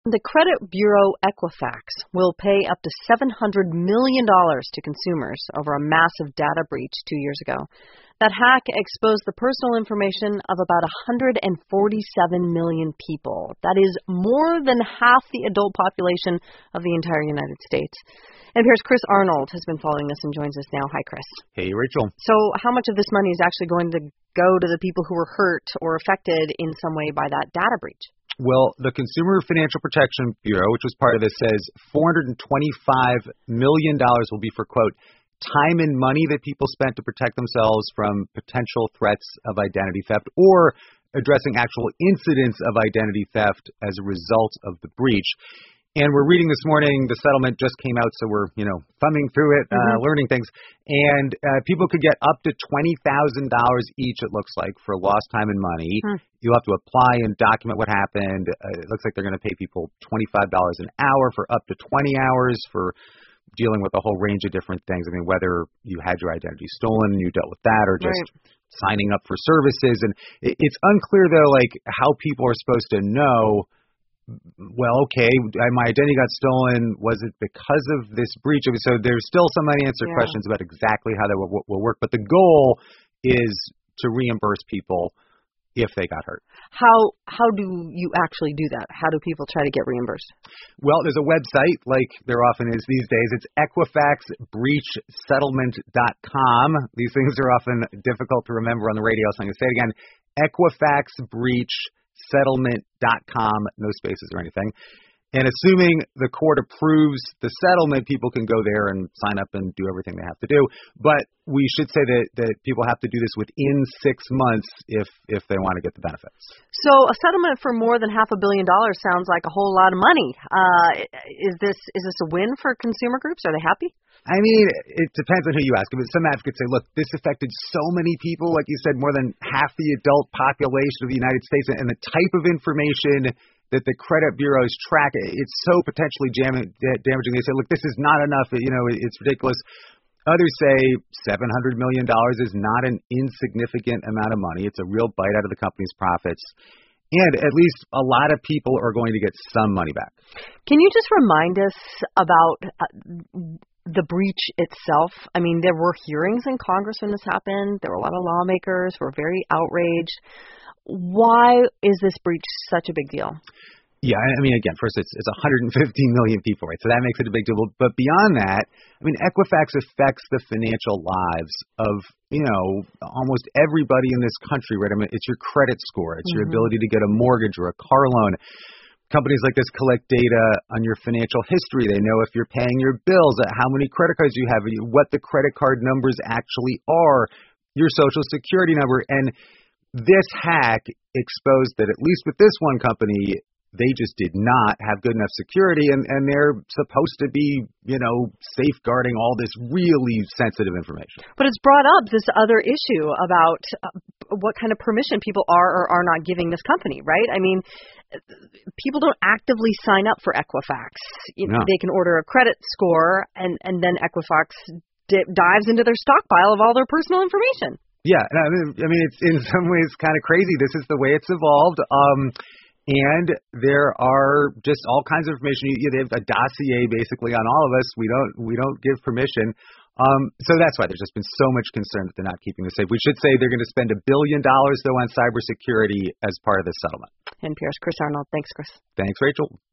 The credit bureau Equifax will pay up to $700 million to consumers over a massive data breach 2 years ago. That hack exposed the personal information of about 147 million people. That is more than half the adult population of the entire United States. NPR's Chris Arnold has been following this and joins us now. Hi, Chris. Hey, Rachel. So how much of this money is actually going to go to the people who were hurt or affected in some way by that data breach? Well, the Consumer Financial Protection Bureau, which was part of this, says $425 million will be for, quote, time and money that people spent to protect themselves from potential threats of identity theft or addressing actual incidents of identity theft as a result of the breach. And we're reading this morning, the settlement just came out, so we're, thumbing through it, learning things. And people could get up to $20,000 each, it looks like, for lost time and money. You'll have to apply and document what happened. It looks like they're going to pay people $25 an hour for up to 20 hours for dealing with a whole range of different things. I mean, whether you had your identity stolen and you dealt with that or just signing up for services. And it's unclear, though, like how people are supposed to know, well, okay, my identity got stolen. Was it because of this breach? So there's still some unanswered questions about exactly how that will work. But the goal is to reimburse people if they got hurt. How do you actually do that? How do people try to get reimbursed? Well, there's a website, like there often is these days. It's EquifaxBreachSettlement.com. These things are often difficult to remember on the radio, so I'm going to say it again. EquifaxBreachSettlement.com, no spaces or anything. And assuming the court approves the settlement, people can go there and sign up and do everything they have to do. But we should say that people have to do this within 6 months if they want to get the benefits. So a settlement for more than $500 million sounds like a whole lot of money. Is this a win for consumer groups? Are they happy? I mean, it depends on who you ask. But some advocates say, look, this affected so many people, like you said, more than half the adult population of the United States, and the type of information that the credit bureaus track, it's so potentially damaging. They say, look, this is not enough. It's ridiculous. Others say $700 million is not an insignificant amount of money. It's a real bite out of the company's profits. And at least a lot of people are going to get some money back. Can you just remind us about the breach itself? I mean, there were hearings in Congress when this happened. There were a lot of lawmakers who were very outraged. Why is this breach such a big deal? Yeah, I mean, again, first, it's 150 million people, right? So that makes it a big deal. But beyond that, I mean, Equifax affects the financial lives of, almost everybody in this country, right? I mean, it's your credit score. It's your ability to get a mortgage or a car loan. Companies like this collect data on your financial history. They know if you're paying your bills, how many credit cards you have, what the credit card numbers actually are, your Social Security number. And this hack exposed that, at least with this one company, they just did not have good enough security, and they're supposed to be, safeguarding all this really sensitive information. But it's brought up this other issue about what kind of permission people are or are not giving this company, right? I mean, people don't actively sign up for Equifax. No. They can order a credit score, and then Equifax dives into their stockpile of all their personal information. Yeah, I mean, it's in some ways kind of crazy. This is the way it's evolved. And there are just all kinds of information. They have a dossier basically on all of us. We don't give permission. So that's why there's just been so much concern that they're not keeping this safe. We should say they're going to spend $1 billion though on cybersecurity as part of this settlement. NPR's Chris Arnold. Thanks, Chris. Thanks, Rachel.